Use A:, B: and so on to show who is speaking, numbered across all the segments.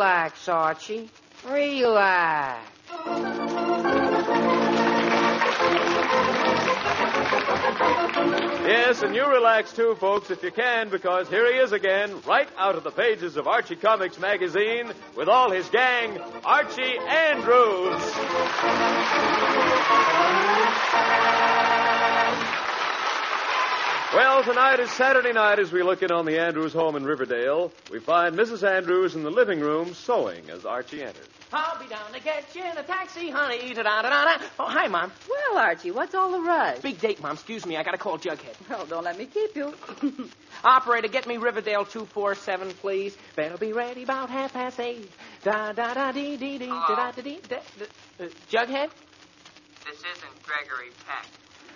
A: Relax, Archie. Relax.
B: Yes, and you relax too, folks, if you can, because here he is again, right out of the pages of Archie Comics magazine, with all his gang, Archie Andrews. Well, tonight is Saturday night as we look in on the Andrews home in Riverdale. We find Mrs. Andrews in the living room sewing as Archie enters.
C: I'll be down to get you in a taxi, honey. Da-da-da-da. Oh, hi, Mom.
D: Well, Archie, what's all the rush?
C: Big date, Mom. Excuse me. I got to call Jughead.
D: Well, don't let me keep you.
C: Operator, get me Riverdale 247, please. Better be ready about 8:30. Da-da-da-dee-dee-dee. Da-da-da-dee. Jughead?
E: This isn't Gregory Peck.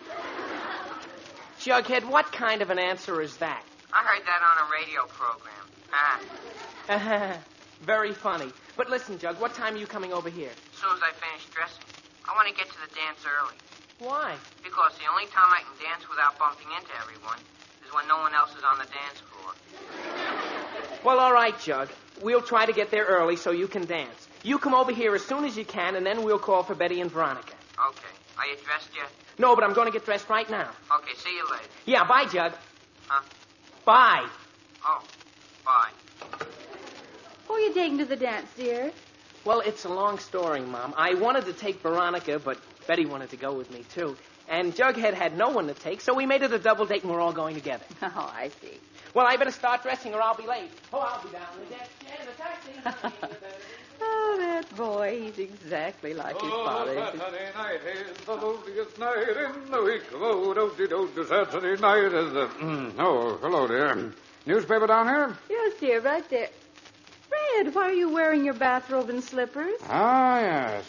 C: Jughead, what kind of an answer is that?
E: I heard that on a radio program.
C: Very funny. But listen, Jug, what time are you coming over here?
E: As soon as I finish dressing. I want to get to the dance early.
C: Why?
E: Because the only time I can dance without bumping into everyone is when no one else is on the dance floor.
C: Well, all right, Jug. We'll try to get there early so you can dance. You come over here as soon as you can, and then we'll call for Betty and Veronica.
E: Okay. Are you dressed yet?
C: No, but I'm going to get dressed right now.
E: Okay, see you later.
C: Yeah, bye, Jug.
E: Huh?
C: Bye.
E: Oh, bye.
D: Who are you taking to the dance, dear?
C: Well, it's a long story, Mom. I wanted to take Veronica, but Betty wanted to go with me, too. And Jughead had no one to take, so we made it a double date, and we're all going together.
D: Oh, I see.
C: Well, I better start dressing or I'll be late. Oh, I'll be down in the taxi.
D: Oh, that boy, he's exactly like his father.
F: Saturday night is the loveliest night in the week. Oh, Saturday night is the... Oh, hello, dear. Newspaper down here?
D: Yes, dear, right there. Fred, why are you wearing your bathrobe and slippers?
F: Ah, yes.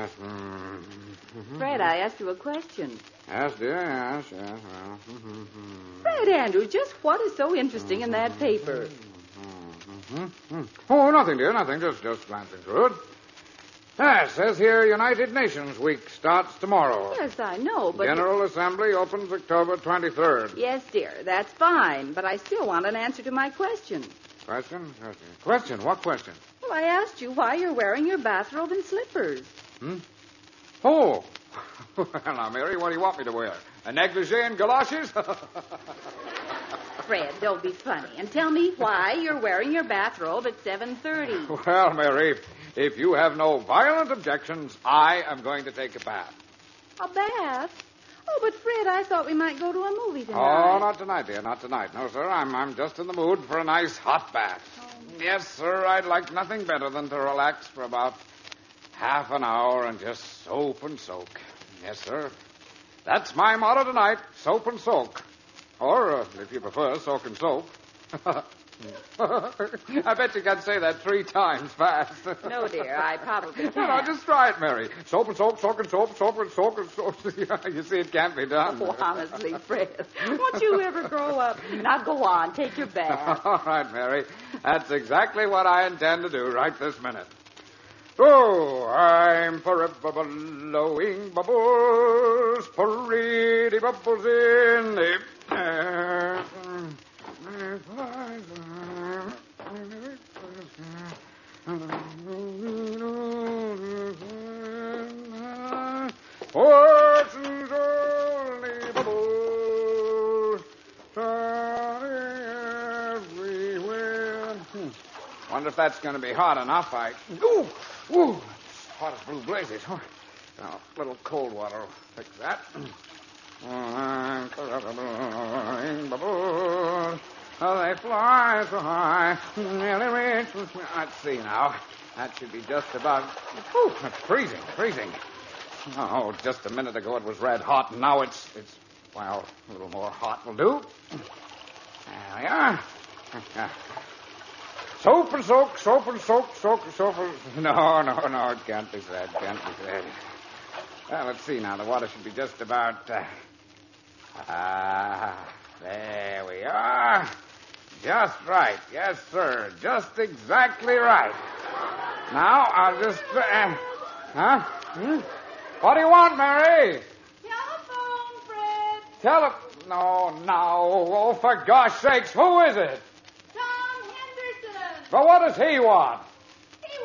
D: Fred, I asked you a question.
F: Yes, dear, yes. Well.
D: Fred Andrews, just what is so interesting in that paper?
F: Oh, nothing, dear, nothing. Just glancing through it. Ah, it says here United Nations Week starts tomorrow.
D: Yes, I know, but...
F: General Assembly opens October 23rd.
D: Yes, dear, that's fine, but I still want an answer to my question.
F: Question? Question? What question?
D: Well, I asked you why you're wearing your bathrobe and slippers.
F: Oh. Well, now, Mary, what do you want me to wear? A negligee and galoshes?
D: Fred, don't be funny. And tell me why you're wearing your bathrobe at 7:30.
F: Well, Mary, if you have no violent objections, I am going to take a bath.
D: A bath? Oh, but Fred, I thought we might go to a movie tonight.
F: Oh, not tonight, dear, not tonight. No, sir, I'm just in the mood for a nice hot bath. Yes, sir, I'd like nothing better than to relax for about half an hour and just soap and soak. Yes, sir. That's my motto tonight, soap and soak. Or, if you prefer, soak and soap. I bet you can say that 3 times fast.
D: No, dear, I probably can't.
F: No, just try it, Mary. Soap and soap, soak and soap, soap and soak and soap. You see, it can't be done.
D: Oh, honestly, Fred, won't you ever grow up? Now, go on, take your bath.
F: All right, Mary. That's exactly what I intend to do right this minute. Oh, I'm forever blowing bubbles, pretty bubbles in the air. Fortune's only bubbles, everywhere. Wonder if that's going to be hot enough. Ooh, it's hot as blue blazes. Now, a little cold water will fix that. Bubbles, they fly so high, nearly reach. Let's see now. That should be just about... Whew, it's freezing. Oh, just a minute ago it was red hot, and now it's well, a little more hot will do. There we are. Soap and soak, soap and soak, soak and soap. No, it can't be said, Well, let's see now. The water should be just about... there we are. Just right. Yes, sir. Just exactly right. Now, I'll just... What do you want, Mary?
D: Telephone, Fred.
F: No. Oh, for gosh sakes, who is it?
D: Tom Henderson.
F: Well, what does he want?
D: He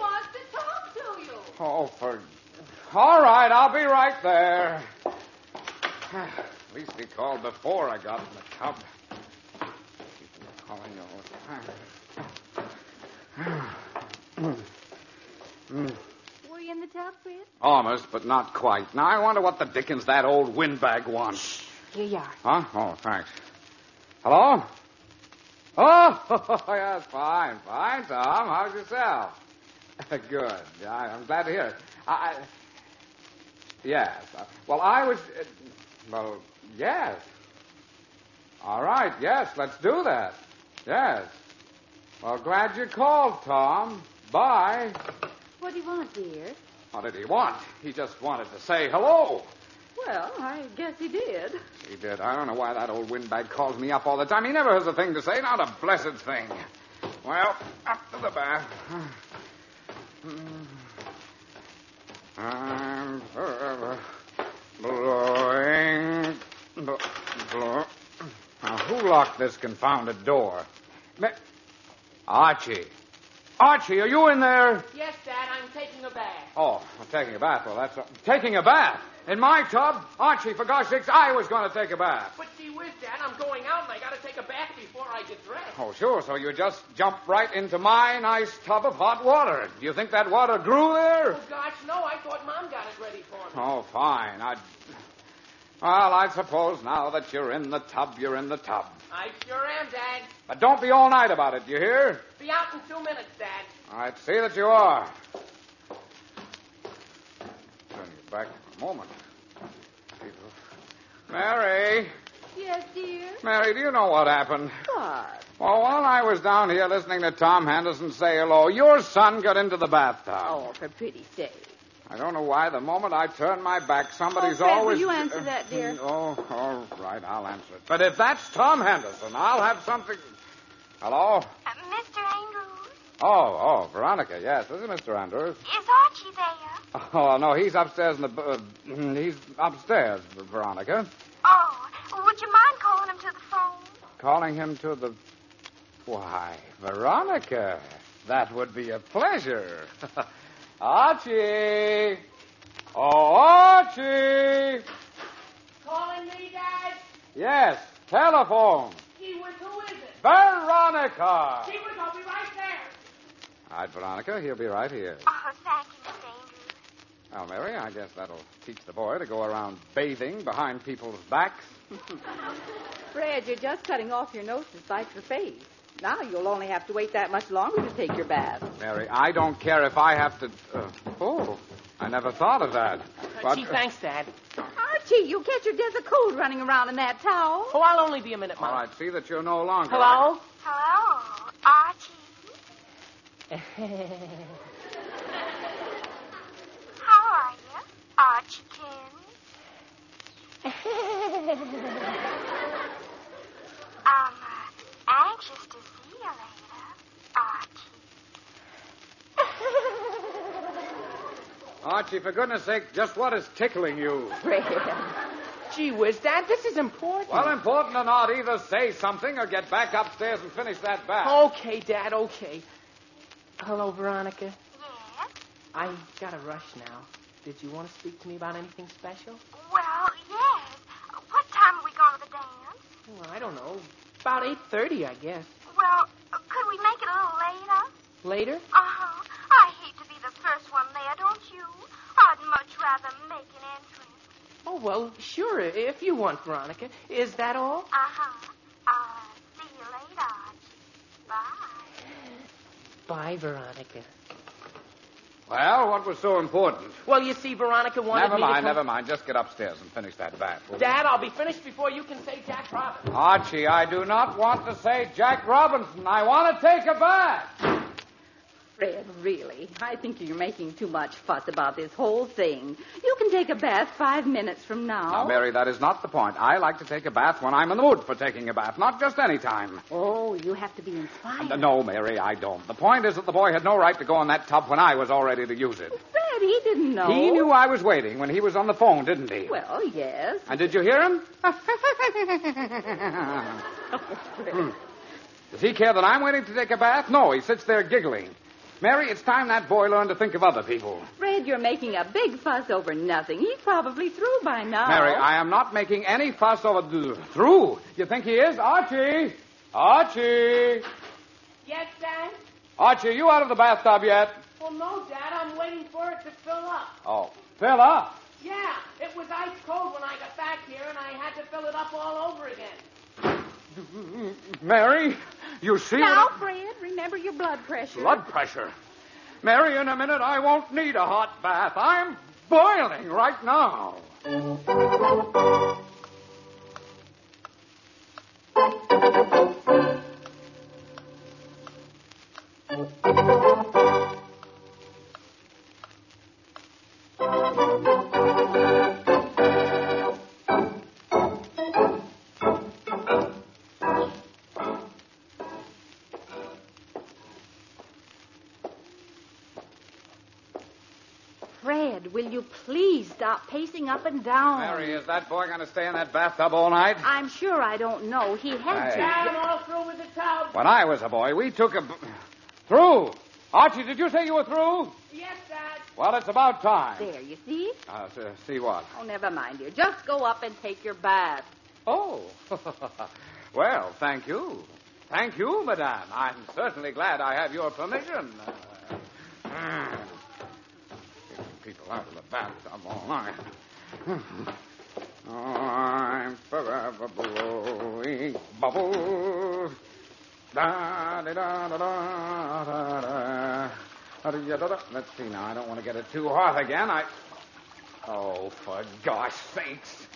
F: Oh, all right, I'll be right there. At least he called before I got in the tub. People are calling all the time.
D: Were you in the tub, Fred?
F: Almost, but not quite. Now, I wonder what the dickens that old windbag wants.
D: Here you are.
F: Huh? Oh, thanks. Hello? Oh, yes, fine, Tom. How's yourself? Good. I'm glad to hear it. Yes. Well, I was... yes. All right, yes, let's do that. Yes. Well, glad you called, Tom. Bye.
D: What do you want, dear?
F: What did he want? He just wanted to say hello.
D: Well, I guess he did.
F: He did. I don't know why that old windbag calls me up all the time. He never has a thing to say, not a blessed thing. Well, up to the bath. I'm forever blowing. Now, who locked this confounded door? Archie. Archie, are you in there?
C: Yes, Dad, I'm taking a bath.
F: Oh, I'm taking a bath. Well, that's... Taking a bath? In my tub? Archie, for gosh sakes, I was going to take a bath.
C: But gee whiz, Dad, I'm going out and I got to take a bath before I get dressed.
F: Oh, sure. So you just jumped right into my nice tub of hot water. Do you think that water grew there?
C: Oh, gosh, no. I thought Mom got it ready for me.
F: Oh, fine. Well, I suppose now that you're in the tub, you're in the tub.
C: I sure am, Dad.
F: But don't be all night about it, you hear?
C: Be out in 2 minutes, Dad.
F: All right, see that you are. Turn you back for a moment. Mary.
D: Yes, dear?
F: Mary, do you know what happened?
D: What?
F: Well, while I was down here listening to Tom Henderson say hello, your son got into the bathtub.
D: Oh, for pity's sake.
F: I don't know why. The moment I turn my back, somebody's
D: Fred,
F: always...
D: will you answer that, dear?
F: Oh, all right, I'll answer it. But if that's Tom Henderson, I'll have something... Hello?
G: Mr. Andrews?
F: Oh, Veronica, yes. This is Mr. Andrews.
G: Is Archie there?
F: Oh, no, he's upstairs in the... he's upstairs, Veronica.
G: Oh, would you mind calling him to the phone?
F: Calling him to the... Why, Veronica, that would be a pleasure. Archie! Oh, Archie!
C: Calling me, Dad?
F: Yes, telephone.
C: Gee whiz, who is it?
F: Veronica!
C: Gee whiz, I'll be right there.
F: All right, Veronica, he'll be right here.
G: Oh, thank you, Mr. Andrews.
F: Well, Mary, I guess that'll teach the boy to go around bathing behind people's backs.
D: Fred, you're just cutting off your nose to spite your face. Now you'll only have to wait that much longer to take your bath.
F: Mary, I don't care if I have to... I never thought of that. But,
C: Gee, thanks, Dad.
D: Archie, you'll catch your death of cold running around in that towel.
C: Oh, I'll only be a minute, Mom.
F: all right, see that you're no longer...
C: Hello?
G: Hello, Archie. How are you, Archiekin? I'm anxious to see you later, Archie.
F: Archie, for goodness sake, just what is tickling you?
D: Fred.
C: Gee whiz, Dad, this is important.
F: Well, important or not, either say something or get back upstairs and finish that bath.
C: Okay, Dad, okay. Hello, Veronica.
G: Yes?
C: I got a rush now. Did you want to speak to me about anything special?
G: Well, yes. What time are we going to the dance?
C: Well, I don't know. About 8:30, I guess.
G: Well, could we make it a little later?
C: Later?
G: Uh-huh. I hate to be the first one there, don't you? I'd much rather make an entrance.
C: Oh, well, sure, if you want, Veronica. Is that all?
G: Uh-huh. I'll see you later, Archie. Bye.
C: Bye, Veronica.
F: Well, what was so important?
C: Well, you see, Veronica wanted me to come...
F: Never mind. Just get upstairs and finish that bath. will you?
C: Dad, I'll be finished before you can say Jack Robinson.
F: Archie, I do not want to say Jack Robinson. I want to take a bath.
D: Fred, really, I think you're making too much fuss about this whole thing. You can take a bath 5 minutes from now.
F: Now, Mary, that is not the point. I like to take a bath when I'm in the mood for taking a bath, not just any time.
D: Oh, you have to be inspired.
F: No, Mary, I don't. The point is that the boy had no right to go in that tub when I was all ready to use it.
D: Fred, he didn't know.
F: He knew I was waiting when he was on the phone, didn't he?
D: Well, yes.
F: And did you hear him? Does he care that I'm waiting to take a bath? No, he sits there giggling. Mary, it's time that boy learned to think of other people.
D: Fred, you're making a big fuss over nothing. He's probably through by now.
F: Mary, I am not making any fuss over through. You think he is? Archie! Archie!
C: Yes, Dad?
F: Archie, are you out of the bathtub yet?
C: Well, no, Dad. I'm waiting for it to fill up.
F: Oh, fill up?
C: Yeah, it was ice cold when I got back here, and I had to fill it up all over again.
F: Mary, you see
D: Now,
F: what
D: Fred, remember your blood pressure.
F: Blood pressure. Mary, in a minute, I won't need a hot bath. I'm boiling right now.
D: Fred, will you please stop pacing up and down?
F: Mary, is that boy going to stay in that bathtub all night?
D: I'm sure I don't know. He had to.
C: Dad, I'm all through with the tub.
F: When I was a boy, we took a... Through? Archie, did you say you were through?
C: Yes, Dad.
F: Well, it's about time.
D: There, you see?
F: See what?
D: Oh, never mind, dear. Just go up and take your bath.
F: Oh. Well, thank you. Thank you, madame. I'm certainly glad I have your permission. People out of the bathtub all night. I'm forever blowing bubbles. Da da da da da da. Let's see now. I don't want to get it too hot again. Oh, for gosh sakes.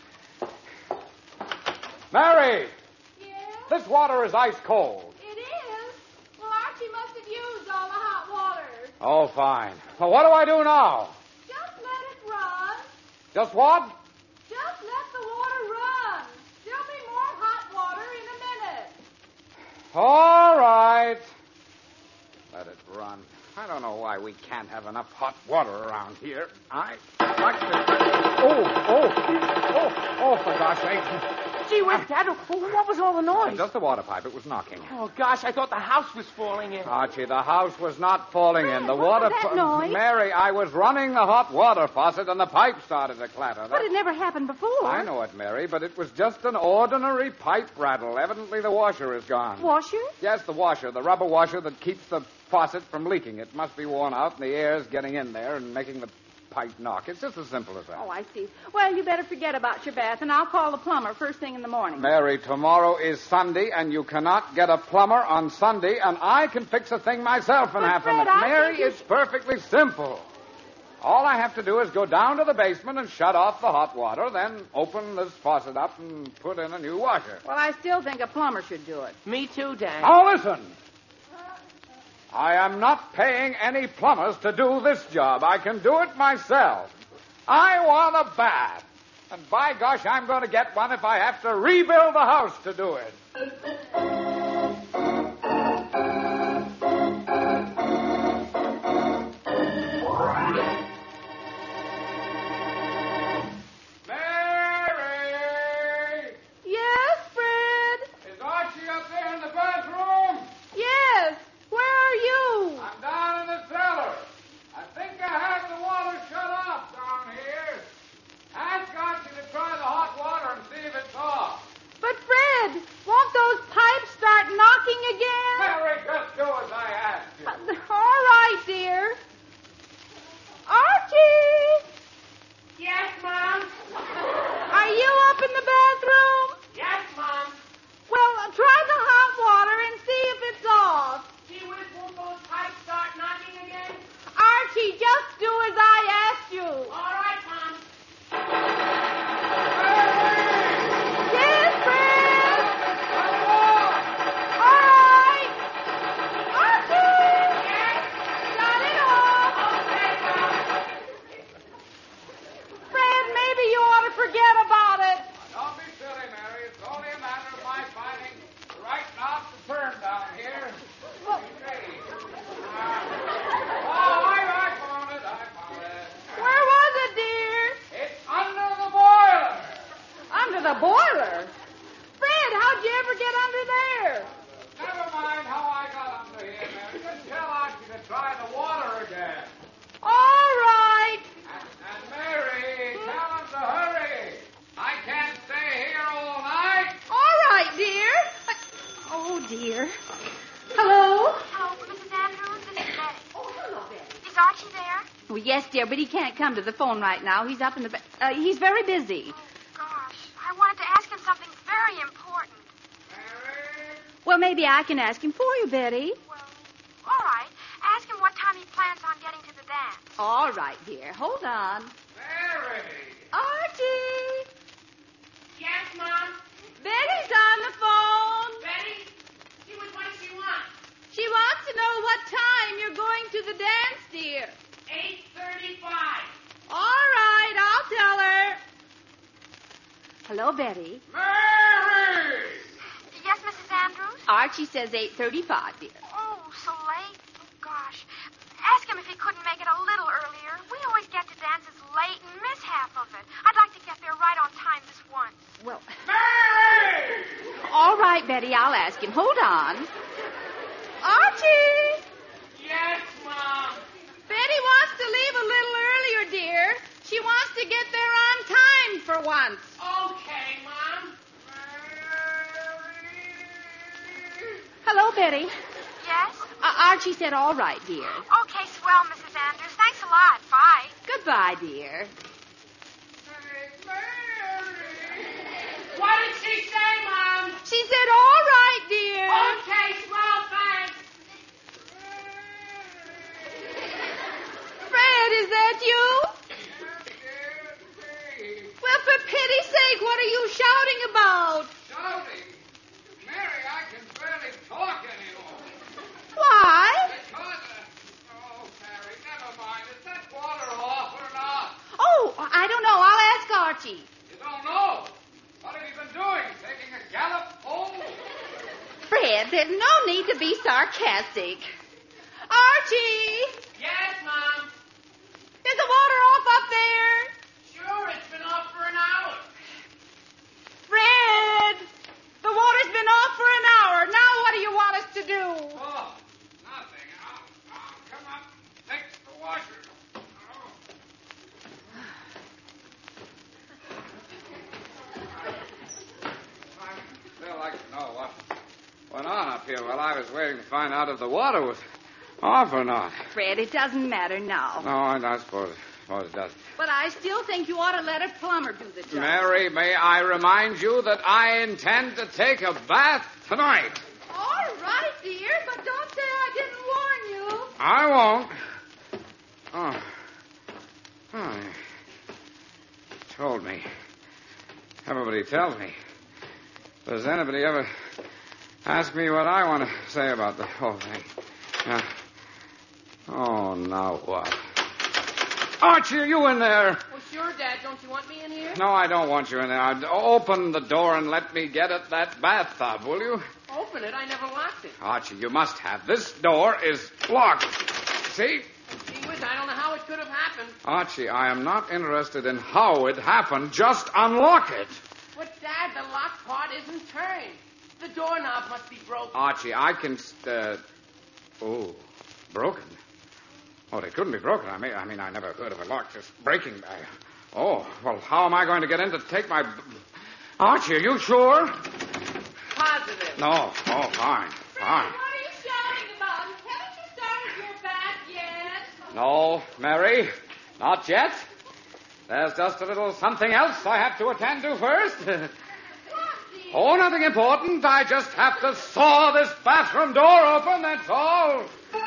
F: Mary!
G: Yeah?
F: This water is ice cold.
G: It is? Well, Archie must have used all the hot water.
F: Oh, fine. Well, what do I do now?
G: Just let it run.
F: Just what?
G: Just let the water run. There'll be more hot water in a minute.
F: All right. Let it run. I don't know why we can't have enough hot water around here. I like to... Oh, for gosh sake.
C: Gee whiz, Dad, what was all the noise?
F: Just the water pipe. It was knocking.
C: Oh, gosh, I thought the house was falling in.
F: Archie, the house was not falling in. The
D: what
F: water...
D: was that noise?
F: Mary, I was running the hot water faucet and the pipe started to clatter.
D: But it never happened before.
F: I know it, Mary, but it was just an ordinary pipe rattle. Evidently the washer is gone.
D: Washer?
F: Yes, the washer, the rubber washer that keeps the faucet from leaking. It must be worn out, and the air's getting in there and making the pipe knock. It's just as simple as that.
D: Oh, I see. Well, you better forget about your bath, and I'll call the plumber first thing in the morning.
F: Mary, tomorrow is Sunday, and you cannot get a plumber on Sunday, and I can fix a thing myself in
D: But
F: half a
D: Fred,
F: minute.
D: I
F: Mary,
D: think you
F: it's perfectly simple. All I have to do is go down to the basement and shut off the hot water, then open this faucet up and put in a new washer.
D: Well, I still think a plumber should do it.
C: Me too, Dad.
F: Now listen. I am not paying any plumbers to do this job. I can do it myself. I want a bath. And by gosh, I'm going to get one if I have to rebuild the house to do it. Mary!
D: Yes, Fred?
F: Is Archie up there in the bathroom?
D: Yes. Where are you?
F: I'm down in the cellar. I think I have the water shut off down here. Ask Archie to try the hot water and see if it's off.
D: But, Fred, won't those pipes start knocking again?
F: Mary, just do as I asked you.
D: All right, dear. Archie!
C: Yes, Mom?
D: Are you up in the bathroom?
C: Yes, Mom.
D: Well, try the hot water and see if it's off.
C: Gee whiz, won't those pipes start knocking again?
D: Archie, just do as I asked you.
C: All right, Mom.
D: Yes, Fred? All right. Archie!
C: Yes?
D: Shut it off.
C: Okay, Mom.
D: Fred, maybe you ought to forget about it.
F: Don't be silly, Mary. It's only a matter of my finding the right knob to turn down here.
D: Well,
F: I found it.
D: where was it, dear?
F: It's under the boiler.
D: Under the boiler. Fred, how'd you ever get under there?
F: Never mind how I got under here, Mary. Just tell Archie to try the
D: dear, but he can't come to the phone right now. He's up in the... he's very busy.
G: Gosh, I wanted to ask him something very important.
D: Well, maybe I can ask him for you, Betty.
G: Well, all right. Ask him what time he plans on getting to the dance.
D: All right, dear. Hold on.
F: Mary!
D: Archie!
C: Yes, Mom?
D: Betty's on the phone.
C: Betty? What does she want?
D: She wants to know what time you're going to the dance, dear.
C: 8:35.
D: All right, I'll tell her. Hello, Betty.
F: Mary!
G: Yes, Mrs. Andrews?
D: Archie says 8:35, dear.
G: Oh, so late? Oh, gosh. Ask him if he couldn't make it a little earlier. We always get to dances late and miss half of it. I'd like to get there right on time this once.
D: Well,
F: Mary!
D: all right, Betty, I'll ask him. Hold on. Archie!
C: Yes, Mom.
D: Betty wants to leave a little earlier, dear. She wants to get there on time for once.
C: Okay, Mom.
D: Hello, Betty.
G: Yes?
D: Archie said all right, dear.
G: Okay, swell, Mrs. Andrews. Thanks a lot. Bye.
D: Goodbye, dear.
C: What did she say, Mom?
D: She said all right, dear.
C: Okay, swell, thanks.
D: Fred, is that you? Well, for pity's sake, what are you shouting about?
F: Shouting? Mary, I can barely talk anymore.
D: Why?
F: Because, oh, Mary, never mind. Is that water off or not?
D: Oh, I don't know. I'll ask Archie.
F: You don't know? What have you been doing? Taking a gallop home?
D: Fred, there's no need to be sarcastic. Archie!
C: Yes, Mom.
D: Is the water off up there?
C: Sure, it's been off for an hour.
D: Fred! The water's been off for an hour. Now what do you want us to do?
F: Oh, nothing. I'll come up, fix the washer. Oh. I'd still like to know what went on up here while I was waiting to find out if the water was off or not.
D: Fred, it doesn't matter now.
F: No, I suppose it does.
D: But I still think you ought to let a plumber do the job.
F: Mary, may I remind you that I intend to take a bath tonight?
D: All right, dear, but don't say I didn't warn you.
F: I won't. Oh, you told me. Everybody tells me. Does anybody ever ask me what I want to say about the whole thing? Now what? Archie, are you in there?
C: Well, sure, Dad. Don't you want me in here?
F: No, I don't want you in there. Open the door and let me get at that bathtub, will you?
C: Open it. I never locked it.
F: Archie, you must have. This door is locked. See?
C: Gee whiz, I don't know how it could have happened.
F: Archie, I am not interested in how it happened. Just unlock it.
C: But, Dad, the lock part isn't turned. The doorknob must be broken.
F: Archie, I can... broken? Oh, it couldn't be broken. I mean, I never heard of a lock just breaking. Well, how am I going to get in to take my... Archie, are you sure?
C: Positive.
F: No. Oh, fine.
D: What are you shouting about? Haven't you started your bath yet?
F: No, Mary, not yet. There's just a little something else I have to attend to first. Oh, nothing important. I just have to saw this bathroom door open, that's all.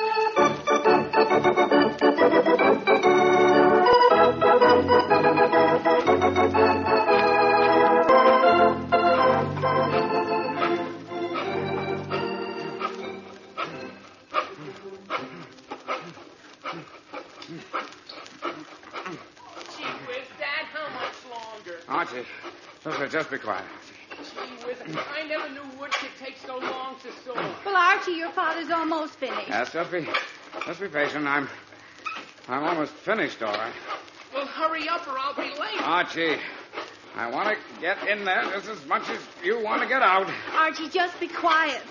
F: Archie, just be quiet, Archie.
C: Gee whiz, I never knew wood could take so long to saw.
D: Well, Archie, your father's almost finished.
F: Yes, just be patient. I'm almost finished, all right.
C: Well, hurry up or I'll be late.
F: Archie, I want to get in there just as much as you want to get out.
D: Archie, just be quiet.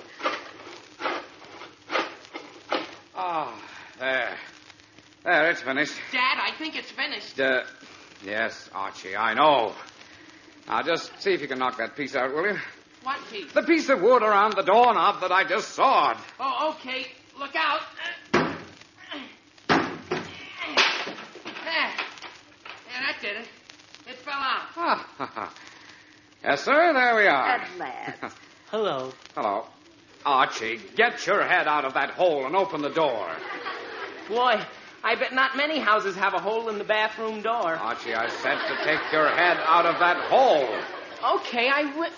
F: There. There, it's finished.
C: Dad, I think it's finished.
F: Yes, Archie, I know. Now, just see if you can knock that piece out, will you?
C: What piece?
F: The piece of wood around the doorknob that I just sawed.
C: Oh, okay. Look out. did it. It fell out.
F: Yes, sir, there we are.
D: At last.
C: Hello.
F: Hello. Archie, get your head out of that hole and open the door.
C: Boy, I bet not many houses have a hole in the bathroom door.
F: Archie, I said to take your head out of that hole.
C: Okay, I will.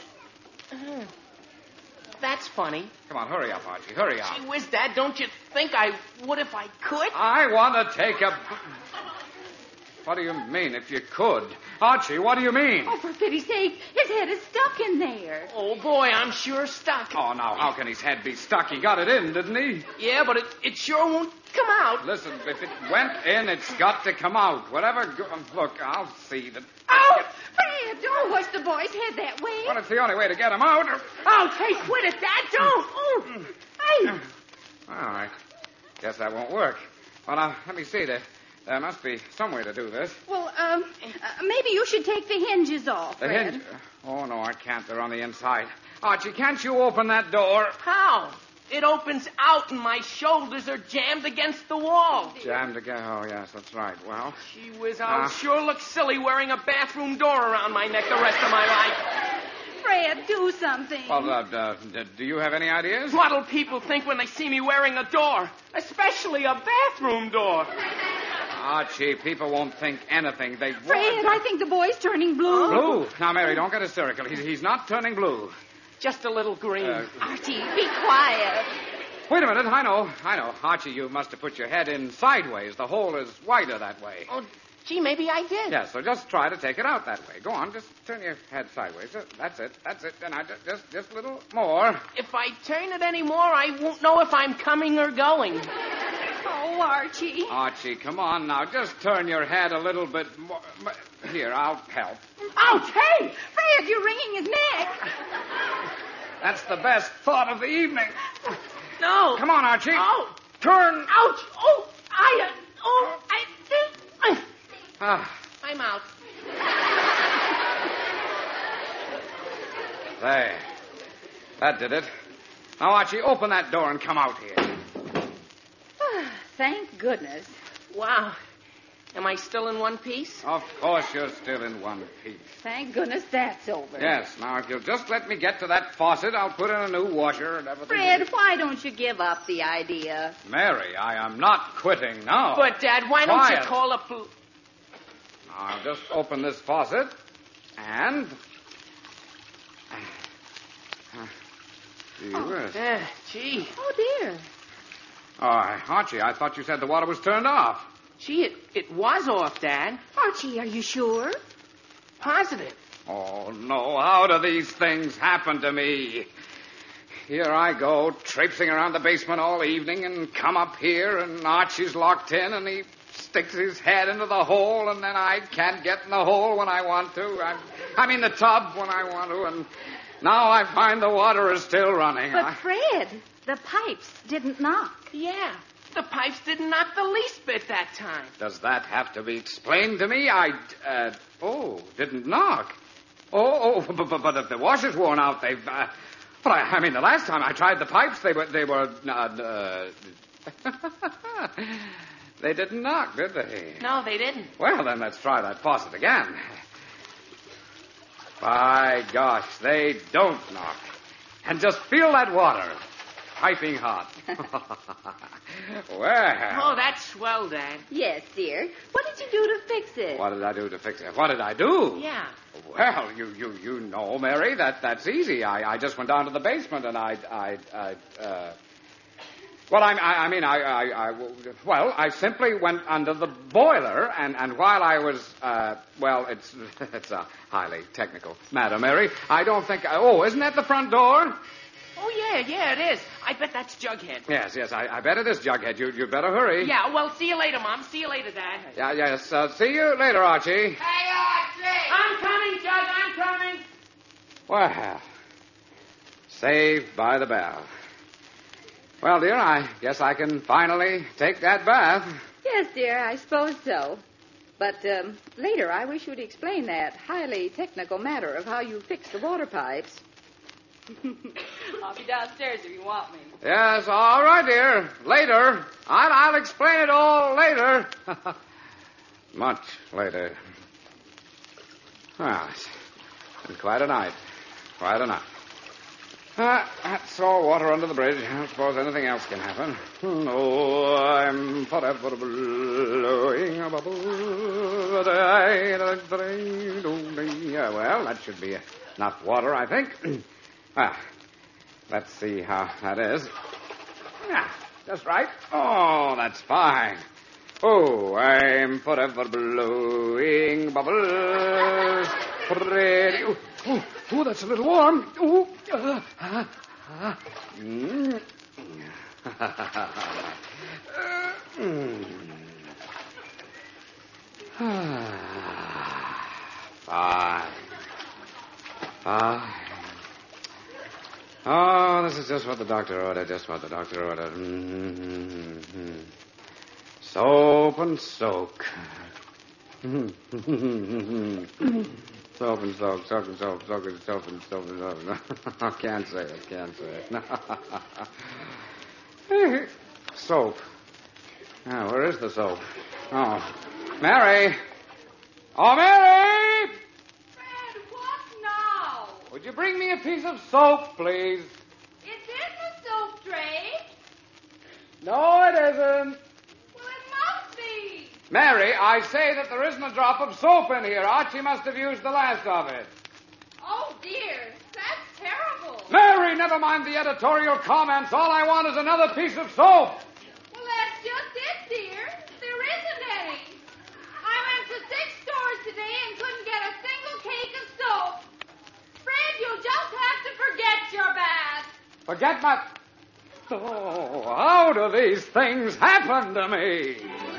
C: That's funny.
F: Come on, hurry up, Archie, hurry up.
C: Gee whiz, Dad, don't you think I would if I could?
F: I want to take a... What do you mean, if you could? Archie, what do you mean?
D: Oh, for pity's sake, his head is stuck in there.
C: Oh, boy, I'm sure stuck.
F: Oh, now, how can his head be stuck? He got it in, didn't he?
C: Yeah, but it sure won't come out.
F: Listen, if it went in, it's got to come out. Look, I'll see that...
D: Oh, Fred, don't push the boy's head that way.
F: Well, it's the only way to get him out.
C: Oh, hey, quit it, Dad, don't. Oh, hey.
F: Well, I guess that won't work. Well, now, let me see. There must be some way to do this.
D: Well, maybe you should take the hinges off,
F: The
D: Fred.
F: hinge... Oh, no, I can't. They're on the inside. Archie, can't you open that door?
C: How? It opens out and my shoulders are jammed against the wall.
F: Jammed again. Oh, yes, that's right. Well...
C: Gee whiz, I'll sure look silly wearing a bathroom door around my neck the rest of my life.
D: Fred, do something.
F: Well, do you have any ideas?
C: What'll people think when they see me wearing a door? Especially a bathroom door.
F: Archie, people won't think anything. They won't.
D: Fred, I think the boy's turning blue.
F: Blue? Now, Mary, don't get hysterical. He's not turning blue.
C: Just a little green.
D: Archie, be quiet.
F: Wait a minute. I know. Archie, you must have put your head in sideways. The hole is wider that way.
C: Oh, gee, maybe I did.
F: Yeah, so just try to take it out that way. Go on, just turn your head sideways. That's it. And I just a little more.
C: If I turn it any more, I won't know if I'm coming or going.
D: Oh, Archie.
F: Archie, come on now. Just turn your head a little bit more. Here, I'll help.
D: Ouch, hey! Fred, you're wringing his neck.
F: That's the best thought of the evening.
C: No.
F: Come on, Archie.
C: Oh.
F: Turn.
C: Ouch. Oh, I'm out.
F: There. That did it. Now, Archie, open that door and come out here.
D: Thank goodness.
C: Wow. Am I still in one piece?
F: Of course you're still in one piece.
D: Thank goodness that's over.
F: Yes. Now, if you'll just let me get to that faucet, I'll put in a new washer and everything.
D: Fred, why don't you give up the idea?
F: Mary, I am not quitting now.
C: But, Dad, why don't you
F: Quiet.
C: call a police?
F: I'll just open this faucet and... Gee whiz.
C: Gee.
D: Oh, dear.
F: Oh, Archie, I thought you said the water was turned off.
C: Gee, it was off, Dad.
D: Archie, are you sure?
C: Positive.
F: Oh, no. How do these things happen to me? Here I go, traipsing around the basement all evening and come up here, and Archie's locked in, and he sticks his head into the hole, and then I can't get in the hole when I want to. I mean the tub when I want to, and now I find the water is still running.
D: But, Fred, the pipes didn't knock.
C: Yeah. The pipes didn't knock the least bit that time.
F: Does that have to be explained to me? Didn't knock. But if the washer's worn out, they've... I mean, the last time I tried the pipes, they were... They didn't knock, did they?
C: No, they didn't.
F: Well, then let's try that faucet again. By gosh, they don't knock. And just feel that water. Piping hot. Well.
C: Oh, that's swell, Dad.
D: Yes, dear. What did you do to fix it?
F: What did I do to fix it? What did I do?
C: Yeah.
F: Well, you know, Mary, that's easy. I just went down to the basement and I simply went under the boiler, and while I was, it's a highly technical matter, Mary. I don't think, isn't that the front door?
C: Oh, yeah, it is. I bet that's Jughead.
F: Yes, I bet it is Jughead. You'd better hurry.
C: Yeah, well, see you later, Mom. See you later, Dad.
F: Yes, see you later, Archie.
E: Hey, Archie!
C: I'm coming, Jug, I'm coming.
F: Well, saved by the bell. Well, dear, I guess I can finally take that bath.
D: Yes, dear, I suppose so. But later, I wish you'd explain that highly technical matter of how you fix the water pipes. I'll be downstairs if you want me.
F: Yes, all right, dear. Later. I'll explain it all later. Much later. Well, it's been quite a night. Quite a night. That's all water under the bridge. I suppose anything else can happen. Oh, I'm forever blowing a bubble. Well, that should be enough water, I think. Let's see how that is. Yeah, just right. Oh, that's fine. Oh, I'm forever blowing bubbles. Oh, that's a little warm. Oh, Fine. Oh, this is just what the doctor ordered, Soap and soak. Soap and soak. I can't say it. Soap. Now, where is the soap? Oh, Mary! Oh, Mary!
D: Fred, what now?
F: Would you bring me a piece of soap, please?
D: It's in the soap tray.
F: No, it isn't.
D: Well, it must be.
F: Mary, I say that there isn't a drop of soap in here. Archie must have used the last of it.
D: Oh, dear. That's terrible.
F: Mary, never mind the editorial comments. All I want is another piece of soap.
D: Well, that's just it, dear. There isn't any. I went to 6 stores today and couldn't get a single cake of soap. Fred, you'll just have to forget your bath.
F: Forget my... Oh, how do these things happen to me?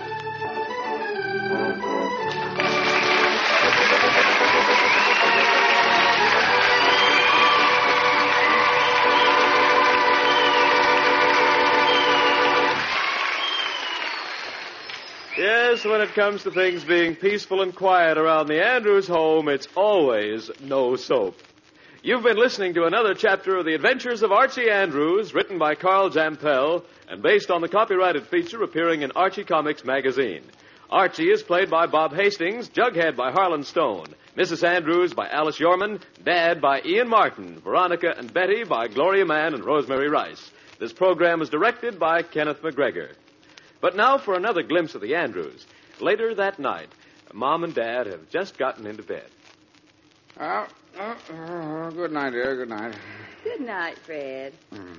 B: Yes, when it comes to things being peaceful and quiet around the Andrews home, it's always no soap. You've been listening to another chapter of The Adventures of Archie Andrews, written by Carl Jampel and based on the copyrighted feature appearing in Archie Comics magazine. Archie is played by Bob Hastings, Jughead by Harlan Stone, Mrs. Andrews by Alice Yorman, Dad by Ian Martin, Veronica and Betty by Gloria Mann and Rosemary Rice. This program is directed by Kenneth McGregor. But now for another glimpse of the Andrews. Later that night, Mom and Dad have just gotten into bed.
F: Good night, dear. Good night.
D: Good night, Fred.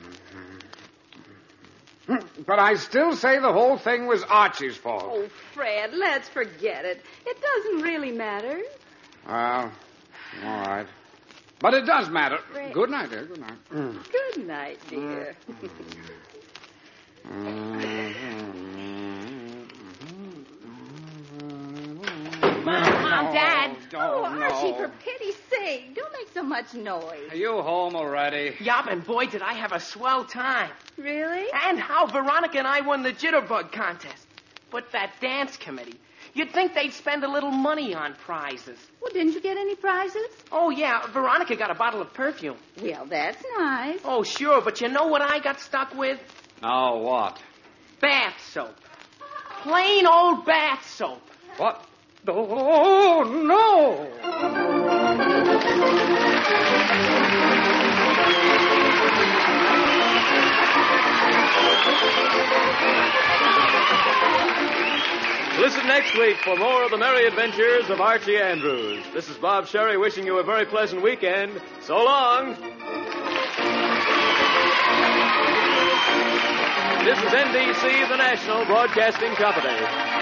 F: But I still say the whole thing was Archie's fault.
D: Oh, Fred, let's forget it. It doesn't really matter.
F: Well, all right. But it does matter.
D: Fred.
F: Good night, dear. Good night.
D: Good night, dear.
C: Mom, Dad.
D: Oh, Archie, for pity's sake, don't make so much noise.
F: Are you home already?
C: Yup, and boy, did I have a swell time.
D: Really?
C: And how Veronica and I won the Jitterbug contest. But that dance committee, you'd think they'd spend a little money on prizes.
D: Well, didn't you get any prizes?
C: Oh, yeah, Veronica got a bottle of perfume.
D: Well, that's nice.
C: Oh, sure, but you know what I got stuck with?
F: Now what?
C: Bath soap. Plain old bath soap.
F: What? Oh, no!
B: Listen next week for more of the merry adventures of Archie Andrews. This is Bob Sherry wishing you a very pleasant weekend. So long. This is NBC, the National Broadcasting Company.